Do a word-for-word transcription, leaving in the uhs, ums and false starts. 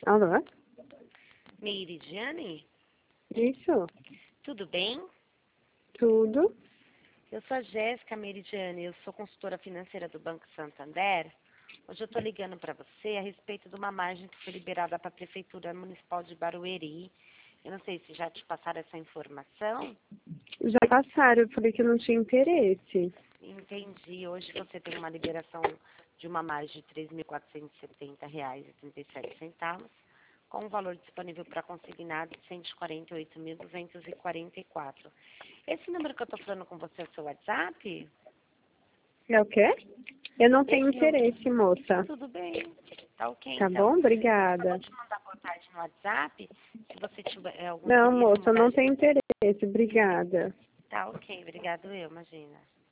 Alô? Meiridiane, Isso, tudo bem? tudo. Eu sou a Jéssica Meridiane, eu sou consultora financeira do Banco Santander. Hoje eu estou ligando para você a respeito de uma margem que foi liberada para a Prefeitura Municipal de Barueri. Eu não sei se já te passaram essa informação. Já passaram, eu falei que não tinha interesse. Entendi. Hoje você tem uma liberação de uma margem de três mil quatrocentos e setenta reais e trinta e sete centavos, com um valor disponível para consignado de cento e quarenta e oito mil duzentos e quarenta e quatro. Esse número que eu estou falando com você é o seu WhatsApp? É o quê? Eu não tenho Esse número. interesse, moça. Tudo bem. Tá ok, Tá então. bom? Eu vou Obrigada. te mandar boa tarde no WhatsApp. Se você tiver é, algum Não, interesse em moça, eu mudar não de... tenho interesse. Obrigada. Tá ok, obrigado eu, imagina.